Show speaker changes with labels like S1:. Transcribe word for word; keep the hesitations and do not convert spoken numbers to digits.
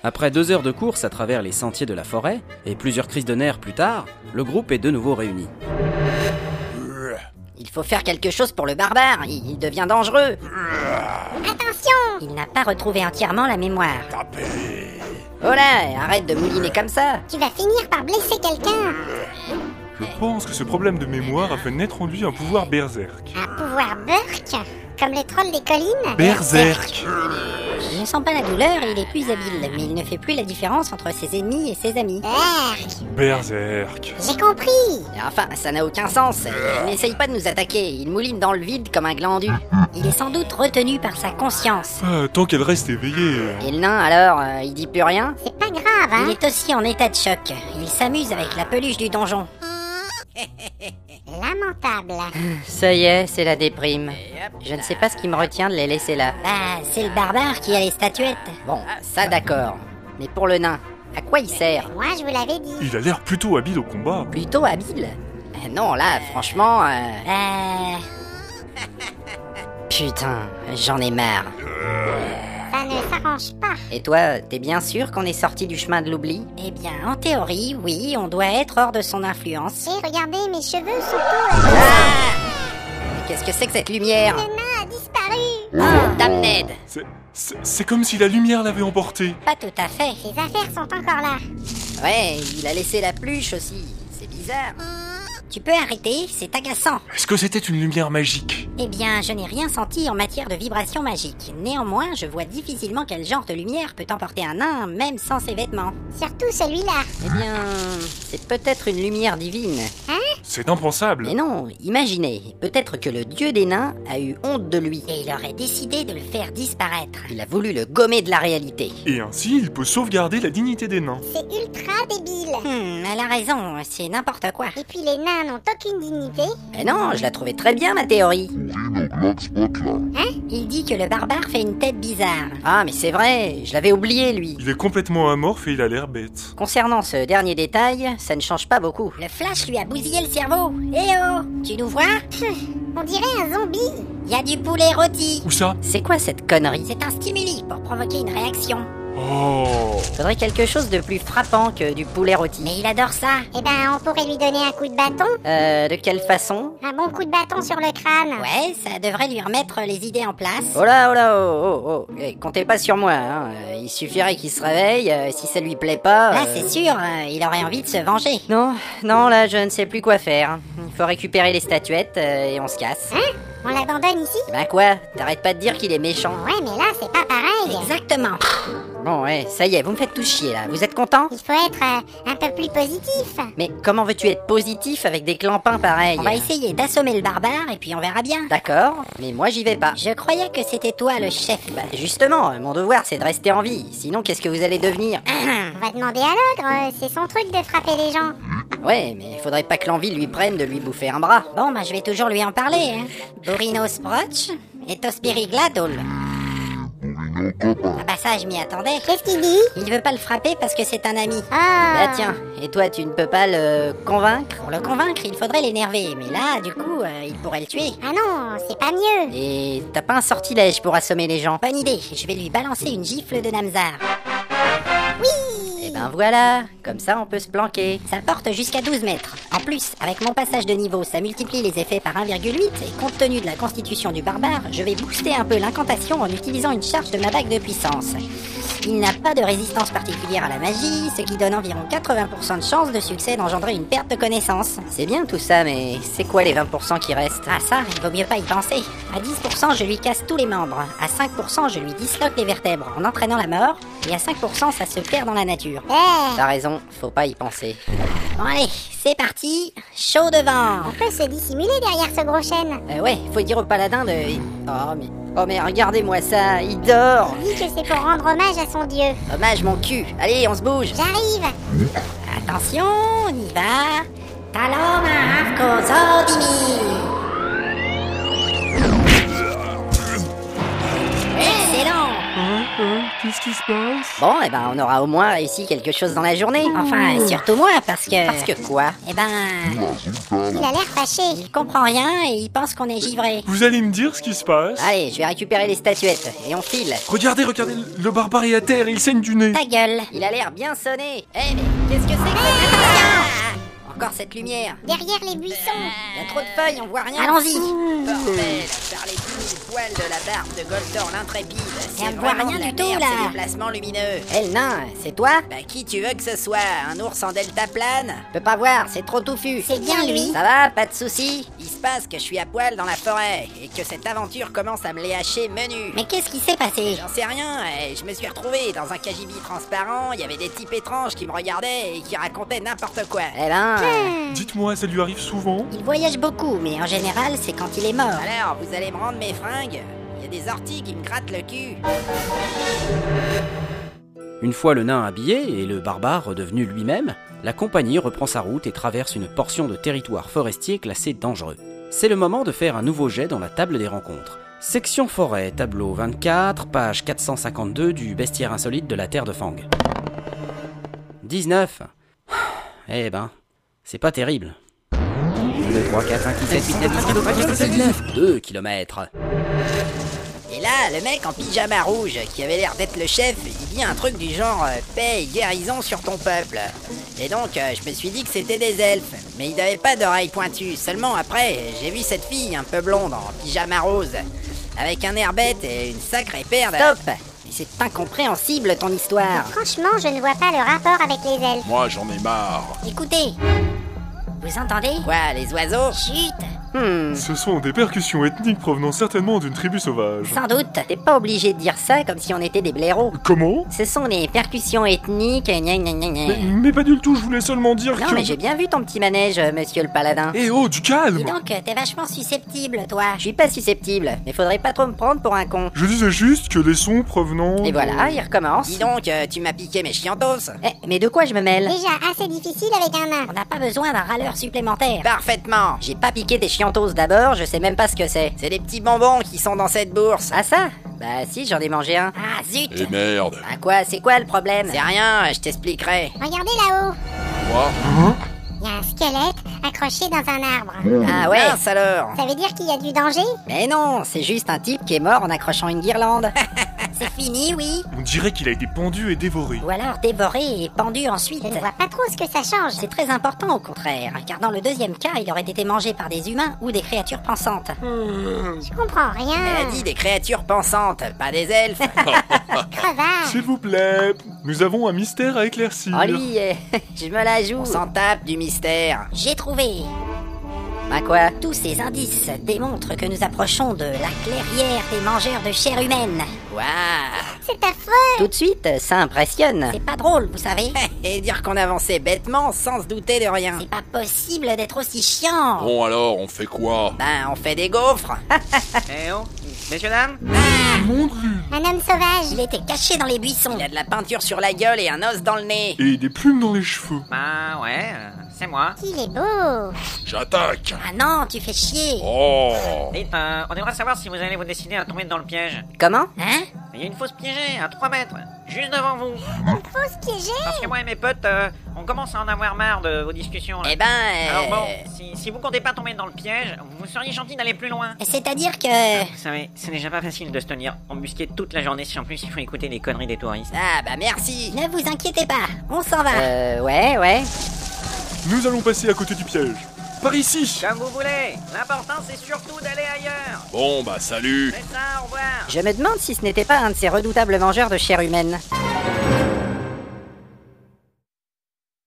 S1: Après deux heures de course à travers les sentiers de la forêt, et plusieurs crises de nerfs plus tard, le groupe est de nouveau réuni.
S2: Il faut faire quelque chose pour le barbare, il devient dangereux.
S3: Attention!
S2: Il n'a pas retrouvé entièrement la mémoire. Oh là, arrête de mouliner comme ça.
S3: Tu vas finir par blesser quelqu'un.
S4: Je pense que ce problème de mémoire a fait naître en lui un pouvoir berserk.
S3: Un pouvoir burk? Comme le troll des collines?
S4: Berserk!
S2: Il ne sent pas la douleur et il est plus habile, mais il ne fait plus la différence entre ses ennemis et ses amis.
S3: Berk!
S4: Berserk!
S3: J'ai compris!
S2: Et enfin, ça n'a aucun sens. Il n'essaye pas de nous attaquer, il mouline dans le vide comme un glandu. Il est sans doute retenu par sa conscience.
S4: Ah, tant qu'elle reste éveillée.
S2: Et le nain, alors, euh, il dit plus rien?
S3: C'est pas grave, hein?
S2: Il est aussi en état de choc. Il s'amuse avec la peluche du donjon.
S3: Lamentable.
S2: Ça y est, c'est la déprime. Je ne sais pas ce qui me retient de les laisser là. Bah, c'est le barbare qui a les statuettes. Bon, ça d'accord. Mais pour le nain, à quoi il sert?
S3: Moi, je vous l'avais dit.
S4: Il a l'air plutôt habile au combat.
S2: Plutôt habile. Euh, non, là, franchement... Euh... euh... Putain, j'en ai marre.
S3: Ça ne s'arrange pas.
S2: Et toi, t'es bien sûr qu'on est sorti du chemin de l'oubli? Eh bien, en théorie, oui, on doit être hors de son influence.
S3: Et regardez, mes cheveux sont tous...
S2: Ah! Mais qu'est-ce que c'est que cette lumière?
S3: Le nain a disparu.
S2: Oh, damned!
S4: C'est, c'est, c'est comme si la lumière l'avait emporté.
S2: Pas tout à fait.
S3: Ses affaires sont encore là.
S2: Ouais, il a laissé la pluche aussi. C'est bizarre. Tu peux arrêter, c'est agaçant.
S4: Est-ce que c'était une lumière magique?
S2: Eh bien, je n'ai rien senti en matière de vibration magique. Néanmoins, je vois difficilement quel genre de lumière peut emporter un nain, même sans ses vêtements.
S3: Surtout celui-là.
S2: Eh bien, c'est peut-être une lumière divine.
S3: Hein?
S4: C'est impensable.
S2: Mais non, imaginez, peut-être que le dieu des nains a eu honte de lui.
S3: Et il aurait décidé de le faire disparaître.
S2: Il a voulu le gommer de la réalité.
S4: Et ainsi, il peut sauvegarder la dignité des nains.
S3: C'est ultra débile.
S2: Hmm, elle a raison, c'est n'importe quoi.
S3: Et puis les nains n'ont aucune dignité.
S2: Mais non, je la trouvais très bien ma théorie.
S3: Hein?
S2: Il dit que le barbare fait une tête bizarre. Ah, mais c'est vrai, je l'avais oublié lui.
S4: Il est complètement amorphe et il a l'air bête.
S2: Concernant ce dernier détail, ça ne change pas beaucoup.
S3: Le flash lui a bousillé le cerveau. Eh oh, tu nous vois? On dirait un zombie. Il y a du poulet rôti.
S4: Où ça?
S2: C'est quoi cette connerie?
S3: C'est un stimuli pour provoquer une réaction.
S4: Oh!
S2: Faudrait quelque chose de plus frappant que du poulet rôti.
S3: Mais il adore ça. Eh ben, on pourrait lui donner un coup de bâton.
S2: Euh, de quelle façon?
S3: Un bon coup de bâton sur le crâne.
S2: Ouais, ça devrait lui remettre les idées en place. Oh là, oh là, oh, oh, oh. Eh, comptez pas sur moi, hein. Euh, Il suffirait qu'il se réveille, euh, si ça lui plaît pas...
S3: Là,
S2: euh,
S3: c'est sûr, euh, il aurait envie de se venger.
S2: Non, non, là, je ne sais plus quoi faire. Il faut récupérer les statuettes euh, et on se casse.
S3: Hein? On l'abandonne ici?
S2: Ben quoi? T'arrêtes pas de dire qu'il est méchant.
S3: Ouais, mais là, c'est pas pareil.
S2: Exactement. Bon, ouais, ça y est, vous me faites tous chier, là. Vous êtes content?
S3: Il faut être euh, un peu plus positif.
S2: Mais comment veux-tu être positif avec des clampins pareils?
S3: On va essayer d'assommer le barbare et puis on verra bien.
S2: D'accord, mais moi j'y vais pas.
S3: Je croyais que c'était toi le chef.
S2: Bah justement, mon devoir c'est de rester en vie. Sinon, qu'est-ce que vous allez devenir?
S3: On va demander à l'ogre, euh, c'est son truc de frapper les gens.
S2: Ouais, mais faudrait pas que l'envie lui prenne de lui bouffer un bras.
S3: Bon, bah je vais toujours lui en parler. Hein. Burino Sproch et Tospiri Gladol. Ah bah ça, je m'y attendais. Qu'est-ce qu'il dit? Il veut pas le frapper parce que c'est un ami. Ah.
S2: Bah tiens, et toi tu ne peux pas le convaincre?
S3: Pour le convaincre, il faudrait l'énerver. Mais là, du coup, euh, il pourrait le tuer. Ah non, c'est pas mieux.
S2: Et t'as pas un sortilège pour assommer les gens?
S3: Bonne idée, je vais lui balancer une gifle de Namzar. Oui!
S2: Et ben voilà, comme ça on peut se planquer.
S3: Ça porte jusqu'à douze mètres. En plus, avec mon passage de niveau, ça multiplie les effets par un virgule huit. Et compte tenu de la constitution du barbare, je vais booster un peu l'incantation en utilisant une charge de ma bague de puissance. Il n'a pas de résistance particulière à la magie, ce qui donne environ quatre-vingts pour cent de chance de succès d'engendrer une perte de connaissance.
S2: C'est bien tout ça, mais c'est quoi les vingt pour cent qui restent?
S3: Ah ça, il vaut mieux pas y penser. À dix pour cent, je lui casse tous les membres. À cinq pour cent, je lui disloque les vertèbres en entraînant la mort. Et à cinq pour cent, ça se perd dans la nature. Eh.
S2: T'as raison, faut pas y penser.
S3: Bon allez, c'est parti, chaud devant. On peut se dissimuler derrière ce gros chêne.
S2: Euh, ouais, faut dire au paladin de... Oh mais... Oh mais regardez-moi ça, il dort.
S3: Il dit que c'est pour rendre hommage à son dieu.
S2: Hommage mon cul, allez on se bouge.
S3: J'arrive. Attention, on y va. Taloma Afko Zodimi. Excellent.
S4: Hein, hein, qu'est-ce qui se passe?
S2: Bon, eh ben, on aura au moins réussi quelque chose dans la journée.
S3: Enfin, surtout moi, parce que...
S2: Parce que quoi?
S3: Eh ben... Il a l'air fâché. Il comprend rien et il pense qu'on est givré.
S4: Vous allez me dire ce qui se passe?
S2: Allez, je vais récupérer les statuettes et on file.
S4: Regardez, regardez, le barbare est à terre, il saigne du nez.
S3: Ta gueule.
S2: Il a l'air bien sonné. Eh, mais qu'est-ce que c'est que cette... Encore cette lumière.
S3: Derrière les buissons.
S2: Il y a trop de feuilles, on voit rien.
S3: Allons-y.
S2: Bordel, par les dix mille poils de la barbe de Goldor l'intrépide.
S3: Mais on
S2: C'est
S3: voit
S2: vraiment
S3: rien
S2: de la
S3: du tout,
S2: merde,
S3: là.
S2: ces déplacements lumineux. Eh, le nain, c'est toi? Bah, qui tu veux que ce soit? Un ours en deltaplane? Je peux pas voir, c'est trop touffu.
S3: C'est bien lui.
S2: Ça va, pas de soucis. Il se passe que je suis à poil dans la forêt et que cette aventure commence à me léhacher menu.
S3: Mais qu'est-ce qui s'est passé?
S2: J'en sais rien, et je me suis retrouvé dans un cagibi transparent, il y avait des types étranges qui me regardaient et qui racontaient n'importe quoi. Eh ben... euh,
S4: Dites-moi, ça lui arrive souvent?
S3: Il voyage beaucoup, mais en général, c'est quand il est mort.
S2: Alors, vous allez me rendre mes fringues? Il y a des orties qui me grattent le cul.
S1: Une fois le nain habillé et le barbare redevenu lui-même, la compagnie reprend sa route et traverse une portion de territoire forestier classé dangereux. C'est le moment de faire un nouveau jet dans la table des rencontres. Section forêt, tableau vingt-quatre, page quatre cent cinquante-deux du bestiaire insolite de la terre de Fang. dix-neuf. Eh ben, c'est pas terrible. deux, trois, quatre, cinq, six, sept, huit, neuf, dix, douze, treize, dix-neuf. deux kilomètres.
S2: Et là, le mec en pyjama rouge, qui avait l'air d'être le chef, il dit un truc du genre euh, « paix et guérison sur ton peuple ». Et donc, euh, je me suis dit que c'était des elfes. Mais ils n'avaient pas d'oreilles pointues. Seulement après, j'ai vu cette fille un peu blonde en pyjama rose, avec un air bête et une sacrée paire de... Stop! Mais c'est incompréhensible ton histoire.
S3: Franchement, je ne vois pas le rapport avec les elfes.
S5: Moi, j'en ai marre.
S3: Écoutez. Vous entendez?
S2: Quoi, les oiseaux?
S3: Chut.
S2: Hmm,
S4: Ce sont des percussions ethniques provenant certainement d'une tribu sauvage.
S3: Sans doute.
S2: t'es pas obligé de dire ça comme si on était des blaireaux.
S4: Comment?
S2: Ce sont des percussions ethniques, gna gna gna gna.
S4: mais, mais pas du tout, je voulais seulement dire
S2: Non
S4: que...
S2: mais j'ai bien vu ton petit manège, euh, monsieur le paladin.
S4: Eh oh, du calme!
S3: Dis donc, t'es vachement susceptible, toi.
S2: Je suis pas susceptible, mais faudrait pas trop me prendre pour un con.
S4: Je disais juste que les sons provenant...
S2: Et
S4: de-
S2: voilà, il recommence. Dis donc, euh, tu m'as piqué mes chiantos. Eh, mais de quoi je me mêle?
S3: Déjà assez difficile avec un nain. On n'a pas besoin d'un râleur supplémentaire.
S2: Parfaitement. J'ai pas piqué tes chiantos d'abord, je sais même pas ce que c'est. C'est des petits bonbons qui sont dans cette bourse. Ah ça? Bah si, j'en ai mangé un.
S3: Ah, zut.
S5: Et merde.
S2: Ah quoi, c'est quoi le problème? C'est rien, je t'expliquerai.
S3: Regardez là-haut.
S5: Moi,
S3: Il y a un squelette accroché dans un arbre.
S2: Ah ouais? Mince alors.
S3: Ça veut dire qu'il y a du danger?
S2: Mais non, c'est juste un type qui est mort en accrochant une guirlande.
S3: C'est fini, oui.
S4: On dirait qu'il a été pendu et dévoré.
S3: Ou alors dévoré et pendu ensuite. Je ne vois pas trop ce que ça change.
S2: C'est très important au contraire, car dans le deuxième cas, il aurait été mangé par des humains ou des créatures pensantes.
S3: Je comprends rien.
S2: Elle a dit des créatures pensantes, pas des elfes.
S3: Crevard.
S4: S'il vous plaît, nous avons un mystère à éclaircir.
S2: Oh lui, eh, je me la joue. On s'en tape du mystère.
S3: J'ai trouvé.
S2: Bah quoi?
S3: Tous ces indices démontrent que nous approchons de la clairière des mangeurs de chair humaine.
S2: Waouh.
S3: C'est affreux.
S2: Tout de suite, ça impressionne.
S3: C'est pas drôle, vous savez.
S2: Et dire qu'on avançait bêtement sans se douter de rien.
S3: C'est pas possible d'être aussi chiant.
S5: bon alors, on fait quoi?
S2: Ben, on fait des gaufres.
S1: Eh oh, messieurs dames,
S4: Mon Dieu.
S3: Un homme sauvage. Il était caché dans les buissons.
S2: Il a de la peinture sur la gueule et un os dans le nez.
S4: Et des plumes dans les cheveux.
S1: bah ouais, euh, c'est moi.
S3: Il est beau.
S5: J'attaque.
S3: Ah non, tu fais chier.
S5: Oh.
S1: Dites, euh, on aimerait savoir si vous allez vous décider à tomber dans le piège.
S2: Comment?
S3: Hein?
S1: Il y a une fosse piégée à trois mètres, juste devant vous.
S3: Faut se piéger.
S1: Parce que moi et mes potes, euh, on commence à en avoir marre de vos discussions là.
S2: Eh ben, euh,
S1: Alors bon, si, si vous comptez pas tomber dans le piège, vous seriez gentil d'aller plus loin.
S3: C'est-à-dire que...
S1: Vous savez, c'est déjà pas facile de se tenir embusqué toute la journée si en plus il faut écouter les conneries des touristes.
S2: Ah bah merci.
S3: Ne vous inquiétez pas, on s'en va.
S2: Euh, ouais, ouais.
S4: Nous allons passer à côté du piège. Par ici.
S1: Comme vous voulez, l'important c'est surtout d'aller ailleurs.
S5: Bon bah salut.
S1: C'est ça, au revoir.
S2: Je me demande si ce n'était pas un de ces redoutables mangeurs de chair humaine.